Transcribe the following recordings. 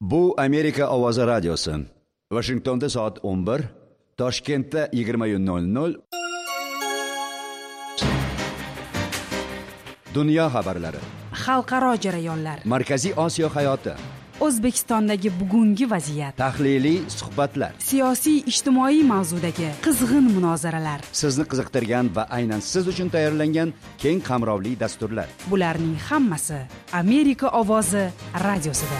Bu Amerika ovozi radiosi. Washingtonda soat 11, Toshkentda 20:00. Dunyo xabarlari. Xalqaro jarayonlar. Markaziy Osiyo hayoti. O'zbekistondagi bugungi vaziyat. Tahliliy suhbatlar. Siyosiy ijtimoiy mavzudagi qizg'in munozaralar. Sizni qiziqtirgan va aynan siz uchun tayyorlangan keng qamrovli dasturlar. Bularning hammasi Amerika ovozi radiosida.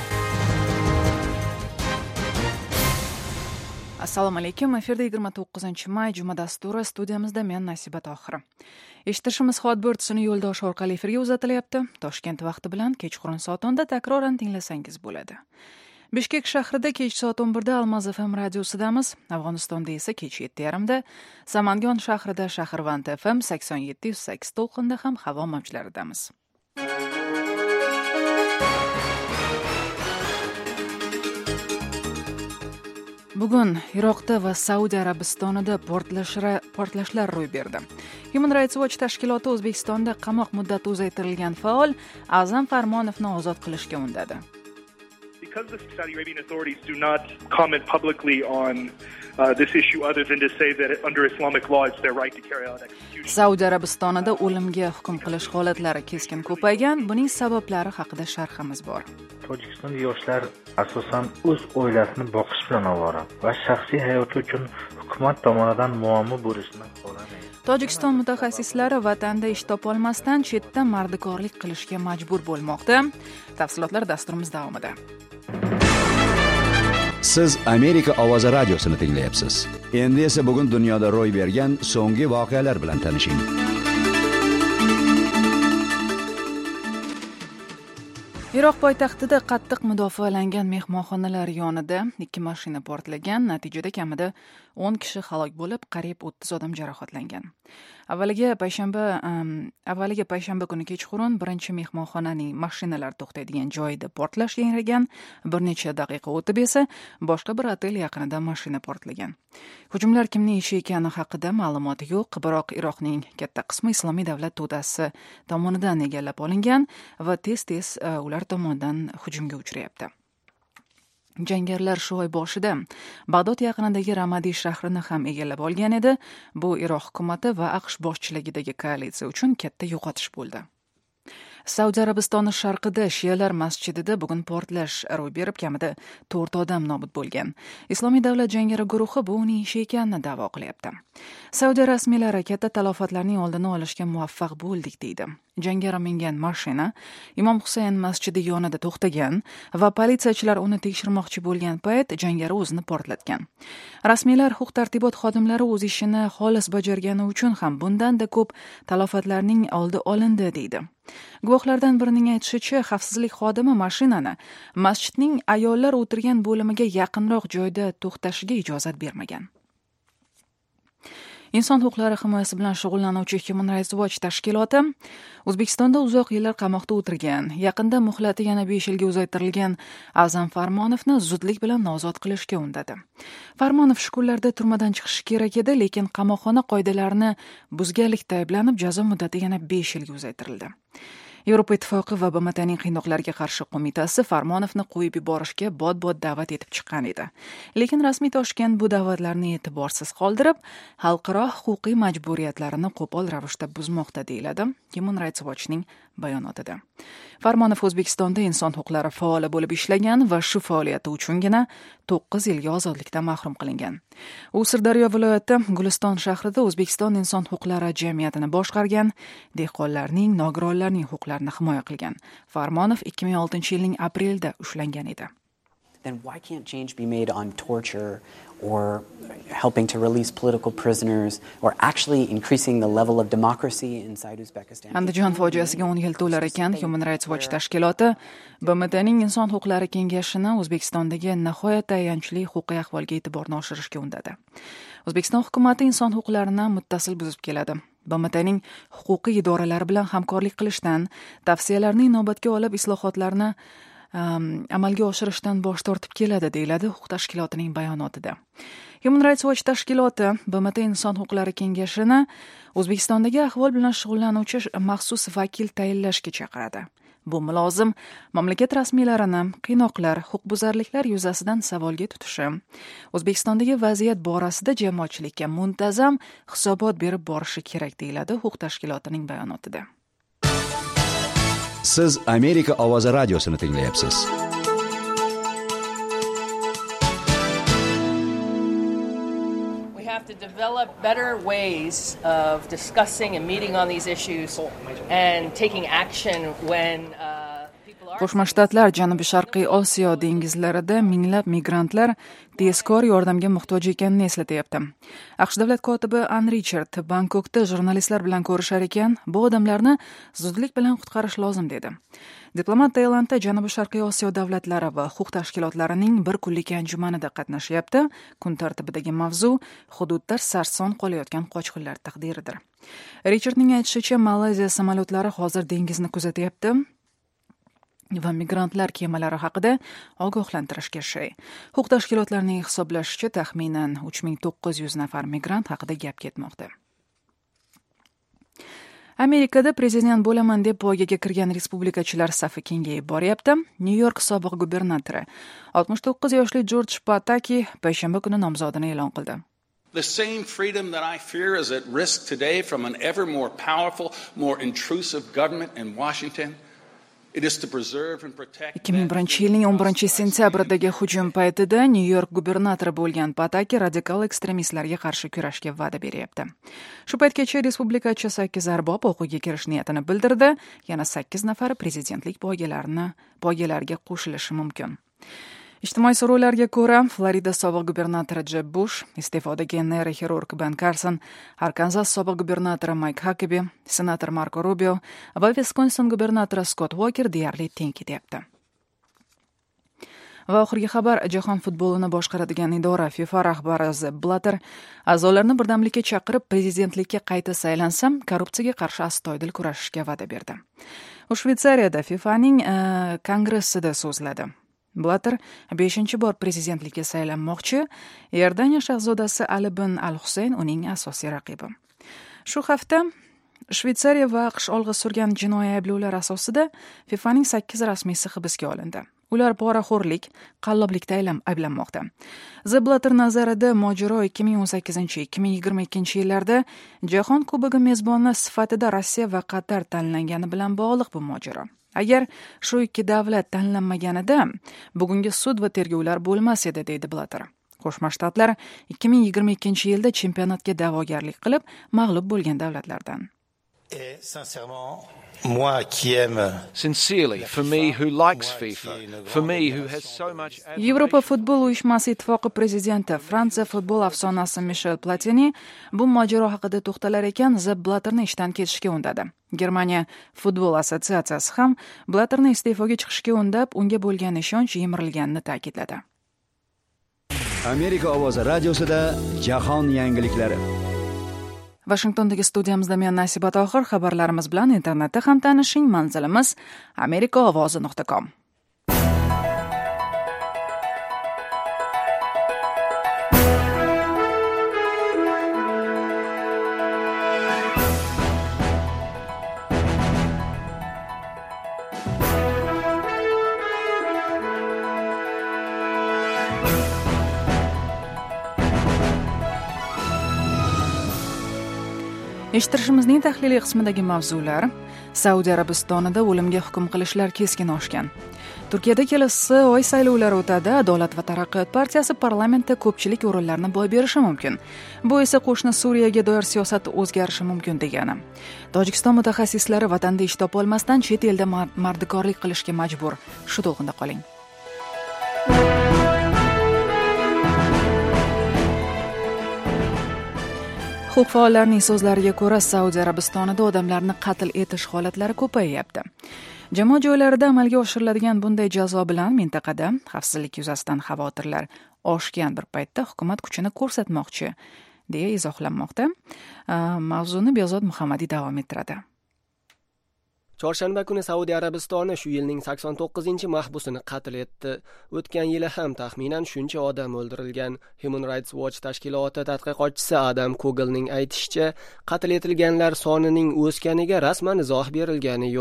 Assalomu alaykum. Efirda 29-may juma dasturi, studiyamizda men Nasiba Tohir. Eshitishimiz soat bortisini yo'ldosh orqali efirga uzatilyapti. Toshkent vaqti bilan kechqurun soat 10da takroran tinglasangiz bo'ladi. Bishkek shahrida kech soat 11da Almaz FM radiosidamiz, Afg'onistonda esa kech 7:30da, Samangon shahrida Shahrvand FM 87.8 to'lqinda ham havo mavjlaridamiz. Bugun Iroqda va Saudiya Arabistonida portlashlar ro'y berdi. Human Rights Watch tashkiloti O'zbekistonda qamoq muddati uzaytirilgan faol A'zam Farmonovni ozod qilishga undadi. Because the Saudi Arabian authorities do not comment publicly on this issue other than to say that under Islamic law it's their right to carry out executions. Saudiya Arabistonida o'limga hukm qilish holatlari keskin ko'paygan. Buning sabablari haqida sharhimiz bor. Tojikistonda yoshlar asosan o'z oilasini boqish bilan ovora va shaxsiy hayoti uchun hukumat tomonidan muammo bo'lishini xohlamaydi. Tojikiston mutaxassislari vatanda ish topolmasdan chetda mardikorlik qilishga majbur bo'lmoqda. Tafsilotlar dasturimiz davomida. Siz Amerika ovozi radiosini tinglayapsiz. Endi esa bugun dunyoda ro'y bergan so'nggi voqealar bilan tanishing. Iroq poytaxtida qattiq mudofaalangan mehmonxonalar yonida 2 mashina portlagan, natijada kamida 10 kishi halok bo'lib, qariyb 30 odam jarohatlangan. Avvaliga payshanba kuni kechqurun birinchi mehmonxonaning mashinalar to'xtaydigan joyida portlash yangragan, bir necha daqiqa o'tib esa boshqa bir otel yaqinida mashina portlagan. Hujumlar kimning ishi ekani haqida ma'lumot yo'q, biroq Iroqning katta qismi Islomiy davlat to'dasi tomonidan egallab olingan va tez-tez ular tomonidan hujumga uchrayapti. Jangarilar shu oy boshida Bag'dod yaqinidagi Ramadi shahrini ham egallab olgan edi. Bu Iroq hukumati va AQSh boshchiligidagi koalitsiya uchun katta yo'qotish bo'ldi. Saudiya Arabistoni sharqida shialar masjidida bugun portlash ro'y berib, kamida 4 odam nobud bo'lgan. Islomiy davlat jangari guruhi bu uning ishi ekanini da'vo qilyapti. Saudiya rasmiylari katta talafotlarning oldini olishga muvaffaq bo'ldik deydi. Jangari mingan mashina Imom Husayn masjidi yonida to'xtagan va politsiyachilar uni tekshirmoqchi bo'lgan payt jangari o'zini portlatgan. Rasmiylar huquq-tartibot xodimlari o'z ishini xolis bajargani uchun ham bundan-da ko'p talafotlarning oldi olindi deydi. Guvohlardan birining aytishicha, xavfsizlik xodimi mashinani masjidning ayollar o'tirgan bo'limiga yaqinroq joyda to'xtashiga ijozat bermagan. Inson huquqlari himoyasi bilan shug'ullanuvchi Human Rights Watch tashkiloti O'zbekistonda uzoq yillar qamoqda o'tirgan, yaqinda muhlati yana 5 yilga uzaytirilgan A'zam Farmonovni zudlik bilan ozod qilishga undadi. Farmonov shu kunlarda turmadan chiqishi kerak edi, lekin qamoqxona qoidalarini buzganlikda ayblanib jazo muddati yana 5 yilga uzaytirildi. Yevropa Ittifoqi va BMTning qiynoqlarga qarshi qo'mitasi Farmonovni qo'yib yuborishga bod-bod da'vat etib chiqqan edi. Lekin rasmiy Toshkent bu da'vatlarni e'tiborsiz qoldirib, xalqaro huquqiy majburiyatlarini qo'pol ravishda buzmoqda deyiladi Human Rights Watchning bayonotida. Farmonov O'zbekistonda inson huquqlari faoli bo'lib ishlagan va shu faoliyati uchungina 9 yilga ozodlikdan mahrum qilingan. U Sirdaryo viloyati Guliston shahrida O'zbekiston inson huquqlari jamiyatini boshqargan, dehqonlarning, nogironlarning huquqlarini himoya qilgan. Farmonov 2006-yilning aprelida ushlangan edi. Then why can't change be made on torture or helping to release political prisoners or actually increasing the level of democracy inside Uzbekistan? Andijon fojiasiga 10 yil to'lar ekan, Human Rights Watch tashkiloti BMTning inson huquqlari kengashini O'zbekistondagi nihoyat ayanchli huquqiy ahvolga e'tiborni oshirishga undadi. O'zbekiston hukumatı inson huquqlarini muttasil buzib keladi. BMTning huquqiy idoralari bilan hamkorlik qilishdan, tavsiyalarni inobatga olib islohotlarni amalga oshirishdan bosh tortib keladi, deyiladi huquq tashkilotining bayonotida. Human Rights Watch tashkiloti BMT inson huquqlari kengashini O'zbekistondagi ahvol bilan shug'ullanuvchi maxsus vakil tayinlashga chaqiradi. Bu mulozim mamlakat rasmiylarini qiynoqlar, huquqbuzarliklar yuzasidan savolga tutishi, O'zbekistondagi vaziyat borasida jamoatchilikka muntazam hisobot berib borishi kerak deyiladi huquq tashkilotining bayonotida. Siz Amerika ovozi radiosini tinglayapsiz. To develop better ways of discussing and meeting on these issues and taking action when Qo'shma Shtatlar Janubiy Sharqiy Osiyo dengizlarida minglab migrantlar tezkor yordamga muhtoj ekanini eslatayapti. AQSh davlat kotibi Ann Richard Bangkokda jurnalistlar bilan ko'rishar ekan, bu odamlarni zudlik bilan qutqarish lozim dedi. Diplomat Tailandda Janubiy Sharqiy Osiyo davlatlari va huquq tashkilotlarining bir kunlik anjumanida qatnashyapti. Kun tartibidagi mavzu hududda sarson qolayotgan qochqinlar taqdiridir. Richardning aytishicha, Malayziya samolyotlari hozir dengizni kuzatyapti va migrantlar kemalari haqida ogohlantirishga shay. Huquq tashkilotlarining hisoblashicha taxminan 3900 nafar migrant haqida gap ketmoqda. Amerikada prezident bo'laman deb poygaga kirgan respublikachilar safi kengayib boryapti. Nyu-York sobiq gubernatori 69 yoshli Jorj Pataki payshanba kuni nomzodini e'lon qildi. The same freedom that I fear is at risk today from an ever more powerful, more intrusive government in Washington. 2001-yilning 11-sentyabridagi hujum paytida Nyu-York gubernatori bo'lgan Pataki radikal ekstremistlarga qarshi kurashga va'da beryapti. Shu paytgacha respublikachi 8 arbob o'quvga kirish niyatini bildirdi, yana 8 nafar prezidentlik poygalariga qo'shilishi mumkin. Ijtimoiy so'rovlarga ko'ra, Florida sobiq gubernatori Jeb Bush, iste'fodagi neyroxirurg Ben Carson, Arkansas sobiq gubernatori Mike Huckabee, senator Marco Rubio va Wisconsin gubernatori Scott Walker deyarli teng ketyapti. Va oxirgi xabar, jahon futbolini boshqaradigan idora FIFA rahbari Sepp Blatter a'zolarni birdamlikka chaqirib prezidentlikka qayta saylansam, korrupsiyaga qarshi astoydil kurashishga va'da berdi. U Shveysariyada FIFAning kongressida so'zladi. Blatter 5-bor prezidentlikka saylanmoqchi, Iordaniya shahzodasi Ali bin Al-Husayn uning asosiy raqibi. Shu hafta Shveysariya va AQSh olg'a surgan jinoiy ayblovlar asosida FIFAning 8 rasmiysi hibsga olindi. Ular poraxo'rlik, qalloblikda ayblanmoqda. Sepp Blatter nazarida mojaro 2018-2022 yillarda Jahon Kubogi mezboni sifatida Rossiya va Qatar tanlangani bilan bog'liq bu mojaro. Agar shu ikki davlat tanlanmaganida bugungi sud va tergovlar bo'lmas edi, deydi Blatter. Qo'shma Shtatlar 2022-yilda chempionatga da'vogarlik qilib mag'lub bo'lgan davlatlardan. Sincerely, for me who likes FIFA, for me who has so much... Yevropa futbol uyushmasi ittifoqi prezidenti Fransiya futbol afsonasi Michel Platini bu mojaro haqida to'xtalar ekan, Sepp Blatterni ishdan ketishga undadi. Germaniya futbol assotsiatsiyasi ham Blatterni iste'foga chiqishga undab, unga bo'lgan ishonch yemirilganini ta'kidladi. Amerika ovozi radiosida jahon yangiliklari. Washingtondagi studiyamizda men Nasiba Tohir, xabarlarimiz bilan internetda ham tanishing. Manzilimiz amerikaovozi.com. Eshittirishimizning tahliliy qismidagi mavzular: Saudiya Arabistonida o'limga hukm qilishlar keskin oshgan. Turkiyada kelasi oy saylovlari o'tadi. Adolat va taraqqiyot partiyasi parlamentda ko'pchilik o'rinlarni boy berishi mumkin. Bu esa qo'shni Suriyaga doir siyosat o'zgarishi mumkin degani. Tojikiston mutaxassislari vatanda ish topa olmasdan chet elda mardikorlik qilishga majbur. Shu to'g'rinda qoling. Huquq faollarining so'zlariga ko'ra, Saudiya Arabistonida odamlarni qatl etish holatlari ko'payyapti. Jamoat joylarida amalga oshiriladigan bunday jazo bilan mintaqada xavfsizlik yuzasidan xavotirlar oshgan bir paytda hukumat kuchini ko'rsatmoqchi, deya izohlanmoqda. Mavzuni Behzod Muhammadiy davom ettiradi. Chorshanba kuni Saudiya Arabistoni shu yilning 89-mahbusini qatl etdi. O'tgan yili ham taxminan shuncha odam o'ldirilgan. Human Rights Watch tashkiloti tadqiqotchisi Adam Kogelning aytishicha, qatl etilganlar sonining o'sganiga rasman izoh berilgani yo'q.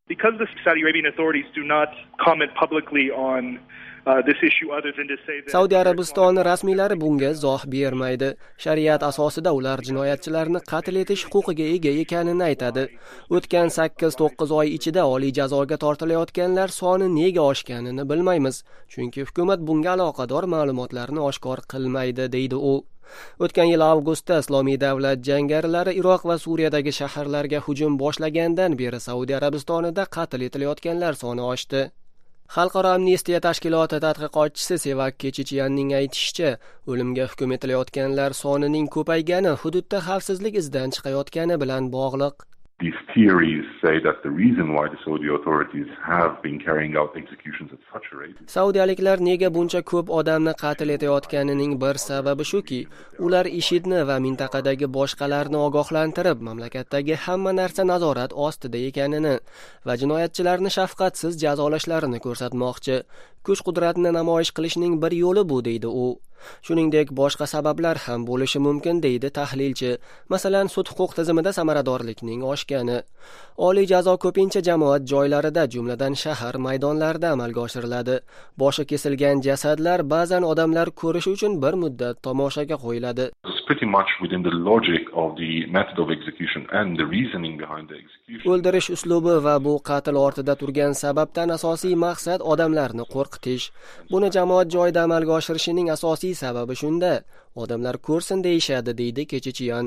Because the Saudi Arabian authorities do not comment publicly on this issue other than to say that Saudiya Arabistoni rasmiylari bunga izoh bermaydi. Shariat asosida ular jinoyatchilarni qatl etish huquqiga ega ekanini aytadi. O'tgan 8-9 oy ichida oliy jazoga tortilayotganlar soni nega oshganini bilmaymiz, chunki hukumat bunga aloqador ma'lumotlarni oshkor qilmaydi, deydi u. O'tgan yil avgustda Islomiy davlat jangarilari Iroq va Suriyadagi shaharlarga hujum boshlagandan beri Saudiya Arabistonida qatl etilayotganlar soni oshdi. Xalqaro amnistiya tashkiloti tadqiqotchisi Sevak Kechichiyanning aytishicha, o'limga hukm etilayotganlar sonining ko'paygani hududda xavfsizlik izdan chiqayotgani bilan bog'liq. These theories say that the reason why the Saudi authorities have been carrying out executions at such a rate. Saudiyaliklar nega buncha ko'p odamni qatl etayotganining bir sababi shuki, ular IShIDni va mintaqadagi boshqalarni ogohlantirib, mamlakatdagi hamma narsa nazorat ostida ekanini va jinoyatchilarni shafqatsiz jazolashlarini ko'rsatmoqchi. Kuch-qudratni namoyish qilishning bir yo'li bu, deydi u. Shuningdek, boshqa sabablar ham bo'lishi mumkin, deydi tahlilchi. Masalan, sud huquq tizimida samaradorlikning oshgani. Oliy jazo ko'pincha jamoat joylarida, jumladan shahar maydonlarida amalga oshiriladi. Boshi kesilgan jasadlar ba'zan odamlar ko'rish uchun bir muddat tomoshaga qo'yiladi. Pretty much within the logic of the method of execution and the reasoning behind the execution. O'ldirish uslubi va bu qatl ortida turgan sababdan asosiy maqsad odamlarni qo'rqitish. Buni jamoat joyida amalga oshirishining asosiy sababi shunda. Odamlar ko'rsin deyishadi, deydi Kechichiyan.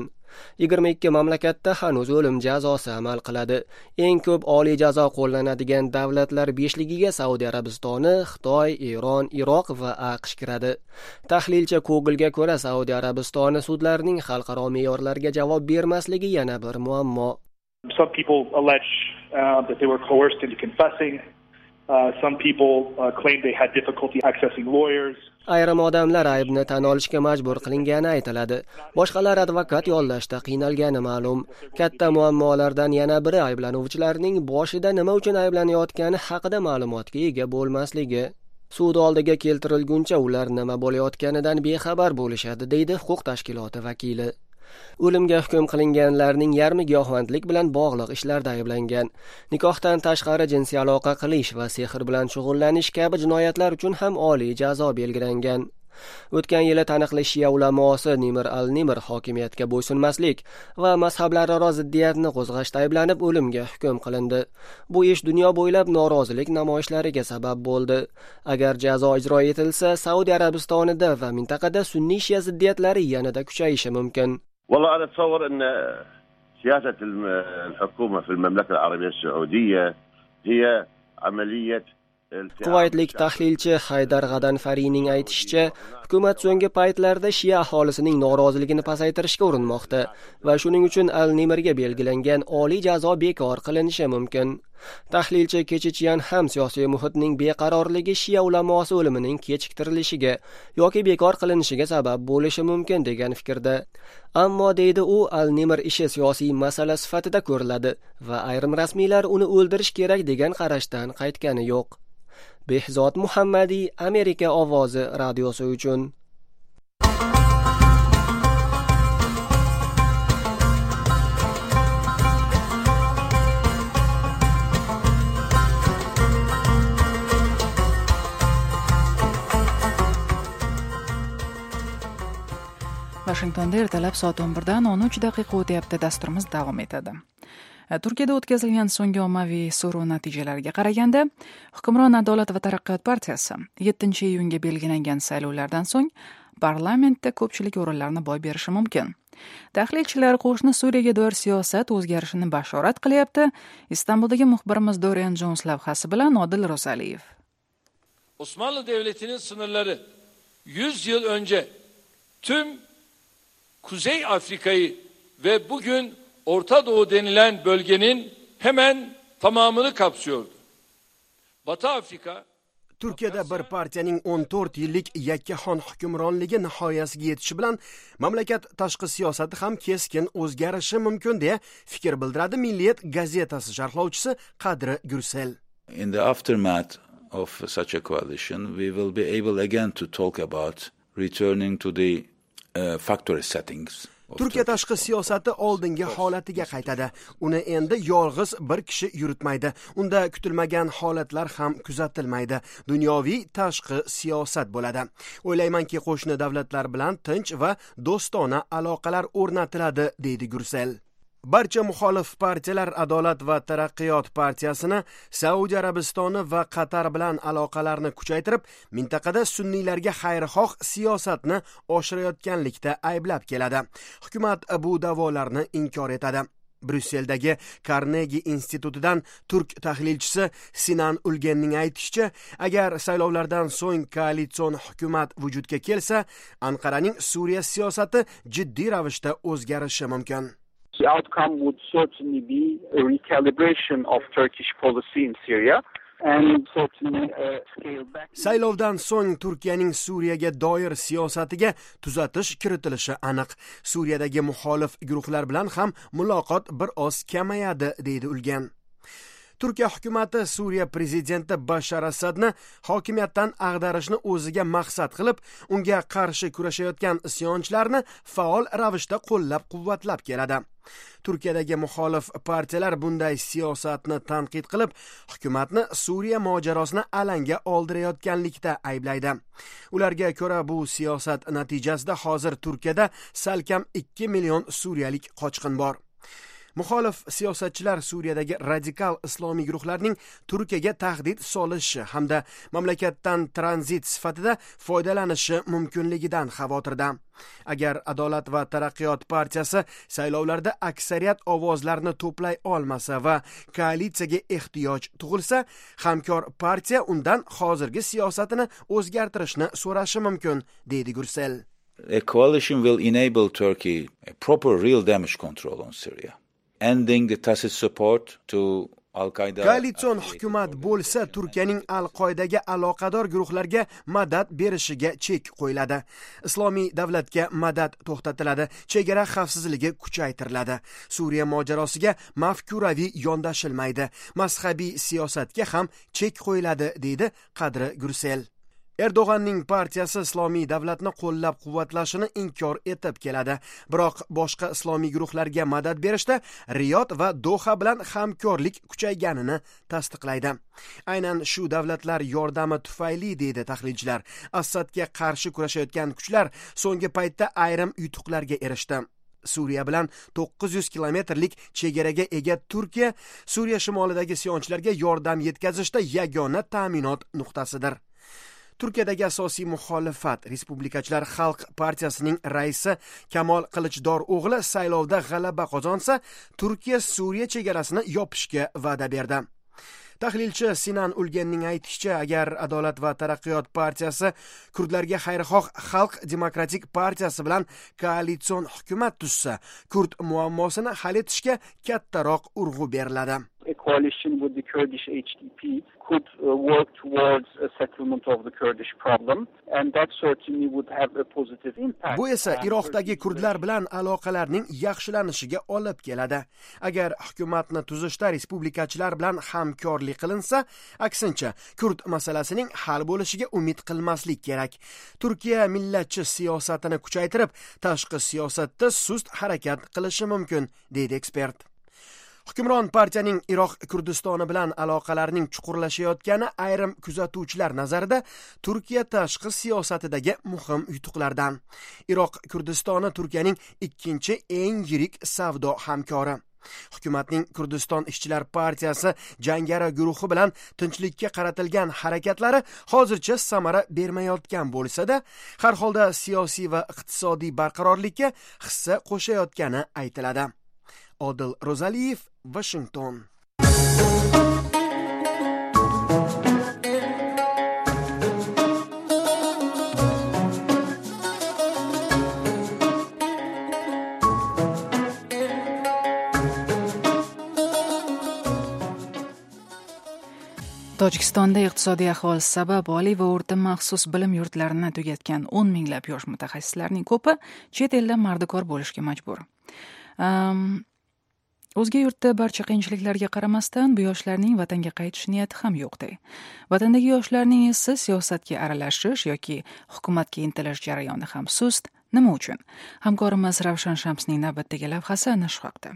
22 mamlakatda hanuz o'lim jazosi amal qiladi. Eng ko'p oliy jazo qo'llanadigan davlatlar 5ligiga Saudiya Arabistoni, Xitoy, Eron, Iroq va AQSh kiradi. Tahlilchi Ko'gilga ko'ra, Saudiya Arabistoni sudlarining xalqaro me'yorlarga javob bermasligi yana bir muammo. Some people allege that they were coerced into confessing. Some people claim they had difficulty accessing lawyers. Ayrim odamlar aybni tan olishga majbur qilingani aytiladi. Boshqalar advokat yollashda qiynalgani ma'lum. Katta muammolardan yana biri ayblanuvchilarning boshida nima uchun ayblanayotgani haqida ma'lumotga ega bo'lmasligi. Sud oldiga keltirilguncha ular nima bo'layotganidan bexabar bo'lishadi, deydi huquq tashkiloti vakili. O'limga hukm qilinganlarning yarmi giyohvandlik bilan bog'liq ishlarda ayblangan. Nikohdan tashqari jinsiy aloqa qilish va sehr bilan shug'ullanish kabi jinoyatlar uchun ham oliy jazo belgilangan. O'tgan yili taniqli Shia ulamosi Nimr al-Nimr hokimiyatga bo'ysunmaslik va mazhablararo ziddiyatni qo'zg'ashda ayblanib o'limga hukm qilindi. Bu ish dunyo bo'ylab norozilik namoyishlariga sabab bo'ldi. Agar jazo ijro etilsa, Saudiya Arabistonida va mintaqada sunniy Shia ziddiyatlari yanada kuchayishi mumkin. والله أنا أتصور أن سياسة الحكومة في المملكة العربية السعودية هي عملية Kuvaytlik tahlilchi Haydar G'adanfariyning aytishicha, hukumat so'nggi paytlarda Shia aholisining noroziligini pasaytirishga urinmoqda va shuning uchun Al-Nimirga belgilangan oliy jazo bekor qilinishi mumkin. Tahlilchi Kechichiyan ham siyosiy muhitning beqarorligi Shia ulamosi o'limining kechiktirilishiga yoki bekor qilinishiga sabab bo'lishi mumkin degan fikrda. Ammo deydi u, Al-Nimr ishi siyosiy masala sifatida ko'riladi va ayrim rasmiylar uni o'ldirish kerak degan qarashdan qaytgani yo'q. Behzod Muhammadiy, Amerika ovozi radiosi uchun. Washingtonda ertalab soat 11dan 13 daqiqa o'tyapti. Dasturimiz davom etadi. Turkiyada o'tkazilgan so'nggi ommaviy so'rov natijalariga qaraganda, Hukmron Adolat va taraqqiyot partiyasi 7-iyunga belgilangan saylovlardan so'ng parlamentda ko'pchilik o'rinlarni boy berishi mumkin. Tahlilchilar qo'shni Suriyaga doir siyosat o'zgarishini bashorat qilyapti. Istanbuldagi muxbirimiz Dorian Jones lavhasi bilan Odil Rosaliyev. Osmanlı Devleti'nin sınırları 100 yıl önce tüm Kuzey Afrika'yı ve bugün Orta Doğu denilen bölgenin hemen tamamını kapsıyordu. Batı Afrika Turkiyada bir partiyaning 14 yillik yakkahon hukmronligi nihoyasiga yetishi bilan mamlakat tashqi siyosati ham keskin o'zgarishi mumkin deya fikr bildiradi Milliyet gazetasi sharhlovchisi Qadri Gursel. In the aftermath of such a coalition, we will be able again to talk about returning to the factory settings. Turkiya tashqi siyosati oldingi holatiga qaytadi. Uni endi yolg'iz bir kishi yuritmaydi. Unda kutilmagan holatlar ham kuzatilmaydi. Dunyoviy tashqi siyosat bo'ladi. O'ylaymanki, qo'shni davlatlar bilan tinch va do'stona aloqalar o'rnatiladi, deydi Gursel. Barcha muxolif partiyalar Adolat va taraqqiyot partiyasini, Saudiya Arabistoni va Qatar bilan aloqalarni kuchaytirib, mintaqada sunniylarga xayrixoh siyosatni oshirayotganlikda ayblab keladi. Hukumat bu da'volarni inkor etadi. Brusseldagi Carnegie institutidan turk tahlilchisi Sinan Ulgenning aytishicha, agar saylovlardan so'ng koalitsion hukumat vujudga kelsa, Anqaraning Suriya siyosati jiddiy ravishda o'zgarishi mumkin. The outcome would certainly be a recalibration of Turkish policy in Syria and certainly a scale back. Saylovdan so'ng Turkiyaning Suriyaga doir siyosatiga tuzatish kiritilishi aniq. Suriyadagi muxolif guruhlar bilan ham muloqot bir oz kamayadi, deydi Ulgan. Turkiya hukumati Suriya prezidenti Bashar Asadni hokimiyatdan ag'darishni o'ziga maqsad qilib, unga qarshi kurashayotgan isyonchilarni faol ravishda qo'llab-quvvatlab keladi. Turkiyadagi muxolif partiyalar bunday siyosatni tanqid qilib, hukumatni Suriya mojarosini alanga oldirayotganlikda ayblaydi. Ularga ko'ra, bu siyosat natijasida hozir Turkiyada salkam 2 million suriyalik qochqin bor. Muxolif siyosatchilar Suriyadagi radikal islomiy guruhlarning Turkiyaga tahdid solishi hamda mamlakatdan tranzit sifatida foydalanishi mumkinligidan xavotirda. Agar Adolat va taraqqiyot partiyasi saylovlarda aksariyat ovozlarni to'play olmasa va koalitsiyaga ehtiyoj tug'ilsa, hamkor partiya undan hozirgi siyosatini o'zgartirishni so'rashi mumkin, deydi Gursel. A coalition will enable Turkey a proper real damage control on Syria, ending the tacit support to Al-Qaeda. Koalitsion hukumat bo'lsa, Turkiyaning Al-Qoidaga aloqador guruhlarga madad berishiga chek qo'yiladi. Islomiy davlatga madad to'xtatiladi, chegara xavfsizligi kuchaytiriladi. Suriya mojarosiga mafkuraviy yondashilmaydi, mazhabiy siyosatga ham chek qo'yiladi, deydi Qadri Gursel. Erdo'g'anning partiyasi islomiy davlatni qo'llab-quvvatlashini inkor etib keladi. Biroq boshqa islomiy guruhlarga madad berishda Riyod va Doha bilan hamkorlik kuchayganini tasdiqlaydi. Aynan shu davlatlar yordami tufayli, deydi tahlilchilar, Asadga qarshi kurashayotgan kuchlar so'nggi paytda ayrim yutuqlarga erishdi. Suriya bilan 900 kilometrlik chegaraga ega Turkiya, Suriya shimolidagi isyonchilarga yordam yetkazishda yagona ta'minot nuqtasidir. Turkiyadagi asosiy muxolifat Respublikachilar xalq partiyasining raisi Kamol Qilijdor o'g'li saylovda g'alaba qozonsa, Turkiya Suriya chegarasini yopishga va'da berdi. Tahlilchi Sinan Ulgenning aytishicha, agar Adolat va taraqqiyot partiyasi kurdlarga xayrixoh Xalq demokratik partiyasi bilan koalitsion hukumat tuzsa, kurd muammosini hal etishga kattaroq urg'u beriladi. A coalition with the Kurdish HDP could work towards a settlement of the Kurdish problem, and that certainly would have a positive impact. Bu esa Iroqdagi kurdlar bilan aloqalarning yaxshilanishiga olib keladi. Agar hukumatni tuzishda respublikachilar bilan hamkorlik qilinsa, aksincha kurd masalasining hal bo'lishiga umid qilmaslik kerak. Turkiya millatchi siyosatini kuchaytirib, tashqi siyosatda sust harakat qilishi mumkin, deydi ekspert. Hukmron partiyaning Iroq Kurdistoni bilan aloqalarining chuqurlashayotgani ayrim kuzatuvchilar nazarida Turkiya tashqi siyosatidagi muhim yutuqlardan. Iroq Kurdistoni Turkiyaning ikkinchi eng yirik savdo hamkori. Hukumatning Kurdiston ishchilar partiyasi jangari guruhi bilan tinchlikka qaratilgan harakatlari hozircha samara bermayotgan bo'lsa-da, har holda siyosiy va iqtisodiy barqarorlikka hissa qo'shayotgani aytiladi. Odil Rozaliyev, Washington. Tojikistonda iqtisodiy ahvol sabab oliy va o'rta maxsus bilim yurtlarini tugatgan 10 minglab yosh mutaxassislarning ko'pi chet elda mardikor bo'lishga majbur. O'zga yurtda barcha qiyinchiliklarga qaramasdan bu yoshlarning vatanga qaytish niyati ham yo'qday. Vatandagi yoshlarning esa siyosatga aralashish yoki hukumatga intilish jarayoni ham sust, Nima uchun? Hamkorimiz Ravshan Shamsning navbatdagi lavhasi ana shu haqda.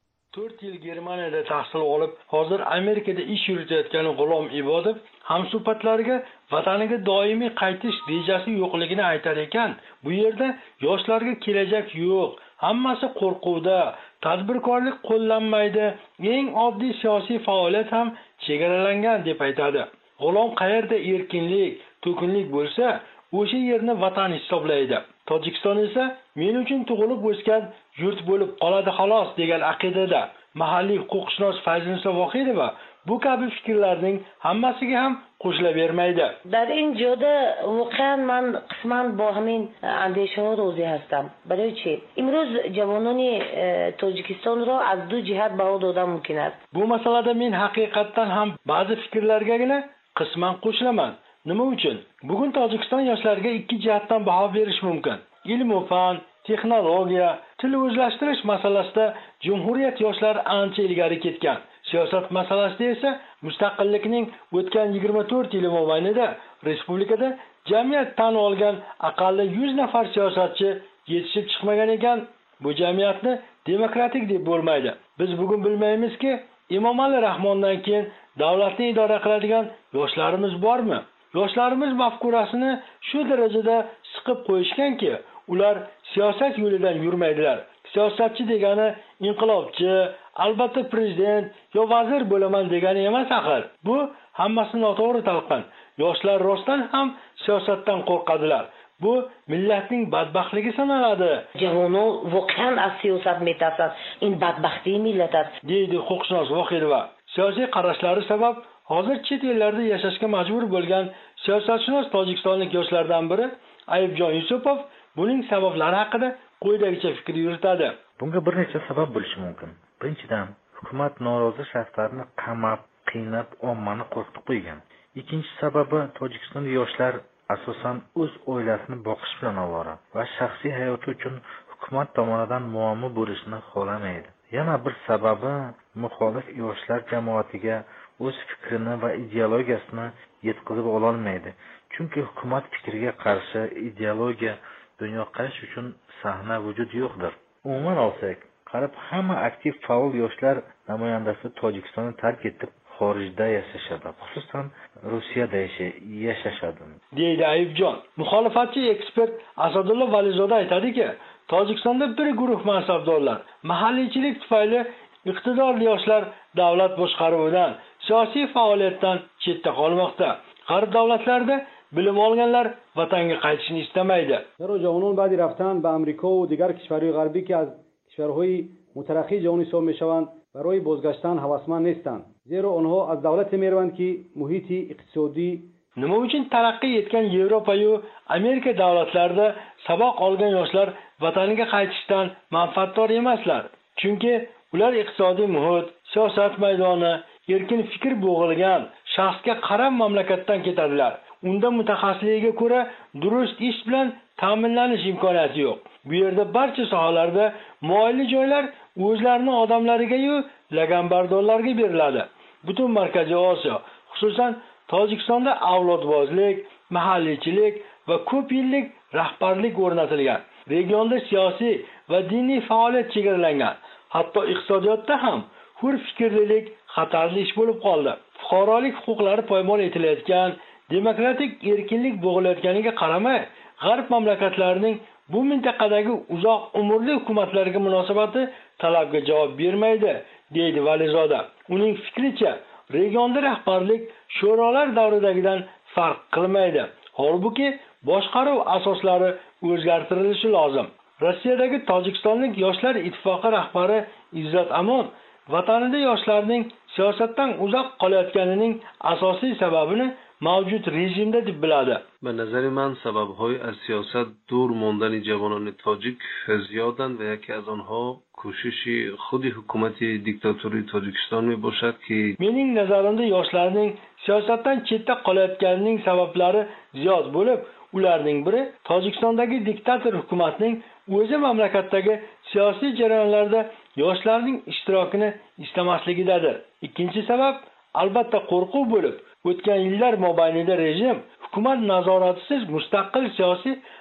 4 yil Germaniyada tahsil olib, hozir Amerikada ish yuritayotgan G'ulom Ibodov hamsuhbatlariga vataniga doimiy qaytish rejasi yo'qligini aytar ekan. Bu yerda yoshlarga kelajak yo'q, hammasi qo'rquvda, tadbirkorlik qo'llanmaydi, eng oddiy siyosiy faoliyat ham chegaralangan deb aytadi. G'ulom qayerda erkinlik, to'kinlik bo'lsa, o'sha yerni vatan hisoblaydi. Tojikiston esa men uchun tug'ilib o'sgan yurt bo'lib qoladi xolos degan aqidada. Mahalliy huquqshunos Fayzulnisa Vohidova bu kabi fikrlarning hammasiga ham qo'shilavermaydi. در این جاده واقعا من قسمان با همین اندیشه ها روزی هستم. برای چی؟ امروز جوانان تاجیکستان را از دو جهت بها دادن ممکن است. Bu masalada men haqiqatdan ham ba'zi fikrlargagina qisman qo'shilaman. Nima uchun? Bugun Tojikiston yoshlariga ikki jihatdan baho berish mumkin. Ilm va fan, texnologiya, til o'zlashtirish masalasida Jumhuriyat yoshlari ancha ilgari ketgan. Siyosat masalasida esa mustaqillikning o'tgan 24 yil mobaynida respublikada jamiyat tan olgan aqalli 100 nafar siyosatchi yetishib chiqmagan ekan. Bu jamiyatni demokratik deb bo'lmaydi. Biz bugun bilmaymizki, Emomali Rahmondan keyin davlatni idora qiladigan yoshlarimiz bormi? Yoshlarimiz mafkurasini shu darajada siqib qo'yishganki, ular siyosat yo'lidan yurmaydilar. Siyosatchi degani inqilobchi, albatta prezident yo vazir bo'laman degani emas axir. Bu hammasi noto'g'ri talqin. Yoshlar rostdan ham siyosatdan qo'rqadilar. Bu millatning badbaxtligi sanaladi. جوانان واقعا از سیاست میترسند. این بدبختی ملت است. deydi huquqshunos Vohidova. Siyosiy qarashlari sabab hozir chet ellarda yashashga majbur bo'lgan siyosatshunos tojikistonlik yoshlardan biri Ayibjon Yusupov buning sabablari haqida quyidagicha fikr yuritadi. Bunga bir necha sabab bo'lishi mumkin. Birinchidan, hukumat norozi shaxslarni qamab, qiynab, ommani qo'rqitib qo'ygan. Ikkinchi sababi, Tojikistonda yoshlar asosan o'z oilasini boqish bilan ovora va shaxsiy hayoti uchun hukumat tomonidan muammo bo'lishini xohlamaydi. Yana bir sababi, muxolif yoshlar jamoatiga o'z fikrini va ideologiyasini yetkazib ololmaydi. Chunki hukumat fikriga qarshi ideologiya dunyoqarash uchun sahna vujud yo'qdir. Umuman olsak, qarab hamma aktiv faol yoshlar namoyandasi Tojikistonni tark etib xorijda yashashadi, xususan Rossiyada yashashadi, deydi Ayibjon. Muxolifatchi ekspert Asadulla Valizoda aytadiki, Tojikistonda bir guruh mansabdorlar mahalliychilik tufayli iqtidorli yoshlar davlat boshqaruvidan, siyosiy faoliyatdan chetda qolmoqda. G'arb davlatlarida bilim olganlar vatanga qaytishni istamaydi. چرا جوانان بعد رفتن به آمریکا و دیگر کشورهای غربی که از کشورهای مترقی جهان حساب میشوند برای بازگشتن هوسمند نیستند، زیرا آنها از دولتی میروند که محیط اقتصادی nima uchun taraqqiy etgan Yevropa yu Amerika davlatlarida saboq olgan yoshlar vataniga qaytishdan manfaatdor emaslar? Chunki ular iqtisodiy muhit, siyosat maydoni, erkin fikr bo'g'ilgan shaxsga qarab mamlakatdan ketadilar. Unda mutaxassisligiga ko'ra durust ish bilan ta'minlanish imkoniyati yo'q. Bu yerda barcha sohalarda mo'ayli joylar o'zlarining odamlariga-yu laganbardorlarga beriladi. Butun Markaziy Osiyo, xususan Tojikistonda avlodbozlik, mahalliychilik va ko'p yillik rahbarlik o'rnatilgan. Regionda siyosiy va diniy faoliyat chegaralangan. Hatto iqtisodiyotda ham hur fikrlilik xatarli ish bo'lib qoldi. Fuqarolik huquqlari poymol etilayotgan, demokratik erkinlik bo'g'ilayotganiga qaramay, g'arb mamlakatlarining bu mintaqadagi uzoq umrli hukumatlariga munosabati talabga javob bermaydi, deydi Valizoda. Uning fikricha, regionda rahbarlik sho'rolar davridagidan farq qilmaydi. Holbuki boshqaruv asoslari o'zgartirilishi lozim. Rossiyadagi Tojikistonlik yoshlar ittifoqi rahbari Izzat Amon vatanida yoshlarning siyosatdan uzoq qolayotganining asosiy sababini mavjud rejimda deb biladi. به نظر من سبب‌های از سیاست دور ماندن جوانان تاجیک زیادند و یکی از آنها کوشش خود حکومت دیکتاتوری تاجیکستان میباشد که mening nazarimda yoshlarning siyosatdan chetda qolayotganining sabablari ziyod bo'lib, ularning biri Tojikistondagi diktator hukumatning o'zi mamlakatdagi siyosiy jarayonlarda yoshlarning ishtirokini istamasligidadir. Ikkinchi sabab albatta qo'rquv bo'lib, o'tgan yillar mobaynida rejim hukumat nazoratisiz mustaqil siyosiy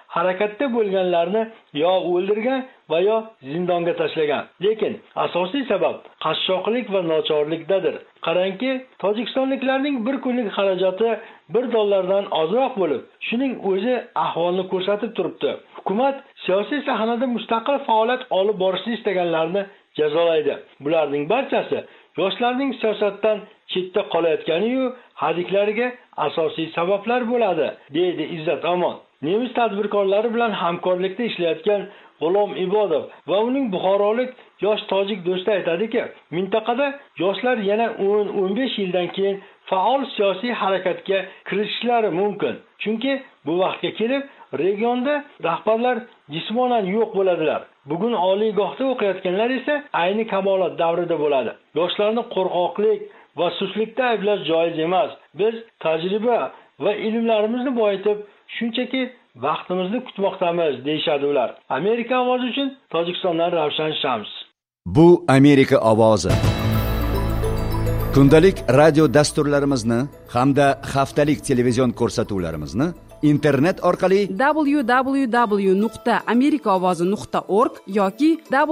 harakatda bo'lganlarni yo o'ldirgan va yo zindonga tashlagan. Lekin asosiy sabab qashshoqlik va nochorlikdadir. Qarangki, tojikistonliklarning bir kunlik xarajati $1 ozroq bo'lib, shuning o'zi ahvolni ko'rsatib turibdi. Hukumat siyosiy sahnada mustaqil faoliyat olib borishni istaganlarni jazolaydi. Bularning barchasi yoshlarning siyosatdan chetda qolayotgani-yu hadiklariga asosiy sabablar bo'ladi, deydi Izzat Amon. Nemis tadbirkorlari bilan hamkorlikda ishlayotgan G'ulom Ibodov va uning buxorolik yosh tojik do'sti aytadiki, mintaqada yoshlar yana 10-15 yildan keyin faol siyosiy harakatga kirishishlari mumkin. Chunki bu vaqtga kelib regionda rahbarlar jismonan yo'q bo'ladilar. Bugun oliygohda o'qiyotganlar esa ayni kamolat davrida bo'ladi. Yoshlarni qo'rqoqlik va suslikda ayblash joiz emas. Biz tajriba va ilmlarimizni boyitib, shunchaki vaqtimizni kutmoqdamiz, deyshadi ular. Amerika ovozi uchun Tojikistondan Ravshan Shams. Bu Amerika ovozi. Kundalik radio dasturlarimizni hamda haftalik televizion ko'rsatuvlarimizni internet orqali www.amerikaovozi.org yoki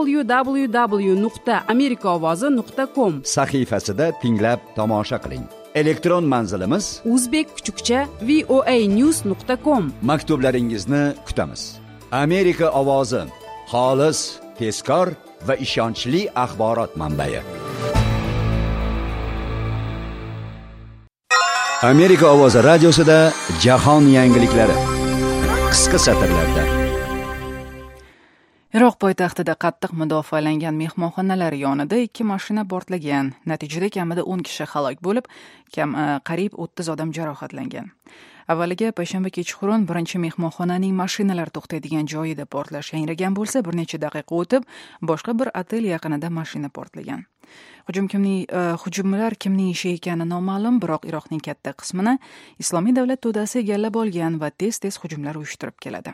www.amerikaovozi.com sahifasida tinglab tomosha qiling. Elektron manzilimiz uzbek_voanews.com. Maktublaringizni kutamiz. Amerika ovozi, xolis, tezkor va ishonchli axborot manbai. Amerika ovozi radiosida jahon yangiliklari qisqa satrlarda. Iroq poytaxtida qattiq mudofaalangan mehmonxonalar yonida 2 mashina portlagan. Natijada kamida 10 kishi halok bo'lib, qariyb 30 odam jarohatlangan. Avvaliga payshanba kechqurun birinchi mehmonxonaning mashinalar to'xtaydigan joyida portlash yangragan bo'lsa, bir necha daqiqa o'tib, boshqa bir otel yaqinida mashina portlagan. Hujumlar kimning ishi ekani noma'lum, biroq Iroqning katta qismini Islomiy davlat to'dasi egallab olgan va tez-tez hujumlar uyushtirib keladi.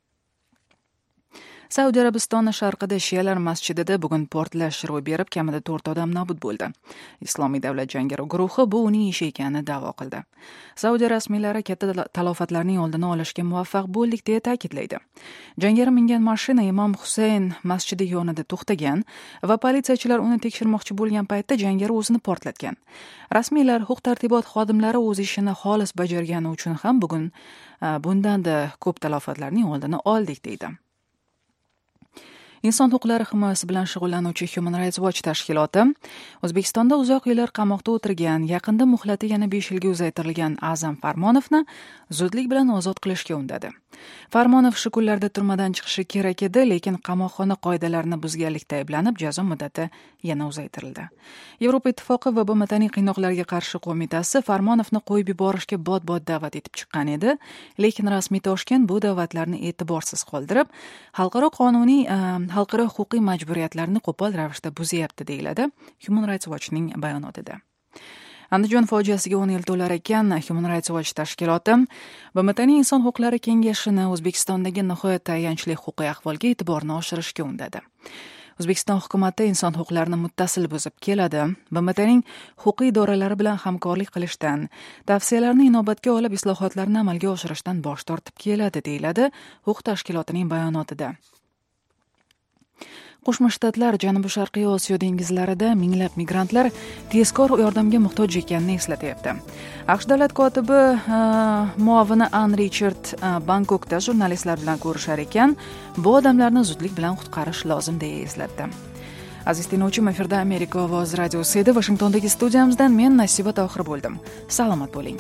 Saudiya Arabistoni sharqida shiyalar masjidida bugun portlash ro'y berib, kamida 4 odam nobud bo'ldi. Islomiy davlat jangari guruhi bu uning ishi ekanini da'vo qildi. Saudiya rasmiylari katta talofatlarning oldini olishga muvaffaq bo'ldik deya ta'kidlaydi. Jangari mingan mashina Imom Husayn masjidi yonida to'xtagan va politsiyachilar uni tekshirmoqchi bo'lgan paytda jangari o'zini portlatgan. Rasmiylar huquq-tartibot xodimlari o'z ishini xolis bajargani uchun ham bugun bundan-da ko'p talofatlarning oldini oldik deydi. Inson huquqlari himoyasi bilan shug'ullanuvchi Human Rights Watch tashkiloti O'zbekistonda uzoq yillar qamoqda o'tirgan, yaqinda muhlati yana 5 yilga uzaytirilgan A'zam Farmonovni zudlik bilan ozod qilishga undadi. Farmonov shu kunlarda turmadan chiqishi kerak edi, lekin qamoqxona qoidalarini buzganlikda ayblanib, jazo muddati yana uzaytirildi. Yevropa Ittifoqi va BMTning qiynoqlarga qarshi qo'mitasi Farmonovni qo'yib yuborishga bot-bot da'vat etib chiqqan edi, lekin rasmiy Toshkent bu da'vatlarni e'tiborsiz qoldirib, xalqaro huquqiy majburiyatlarni qo'pol ravishda buzyapti, deyiladi Human Rights Watchning bayonotida. Andijon fojiasiga 10 yil to'lar ekan, Human Rights Watch tashkiloti BMTning Inson huquqlari kengashini O'zbekistondagi nihoyat tayanchli huquqiy ahvolga e'tiborni oshirishga undadi. O'zbekiston hukumati inson huquqlarini muttasil buzib keladi. BMTning huquqiy idoralari bilan hamkorlik qilishdan, tavsiyalarni inobatga olib islohotlarni amalga oshirishdan bosh tortib keladi, deyiladi huquq tashkilotining bayonotida. Qo'shma Shtatlar Janubi-Sharqiy Osiyo dengizlarida minglab migrantlar tezkor yordamga muhtoj ekanini eslatyapti. AQSh davlat kotibi muavini Ann Richard Bangkokda jurnalistlar bilan ko'rishar ekan, bu odamlarni zudlik bilan qutqarish lozim deya eslatdi. Aziz tinglovchi, efirda Amerika ovozi radiosi edi. Washingtondagi studiyamizdan men Nasiba Tohir bo'ldim. Salomat bo'ling.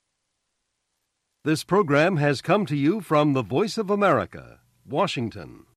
This program has come to you from the Voice of America, Washington.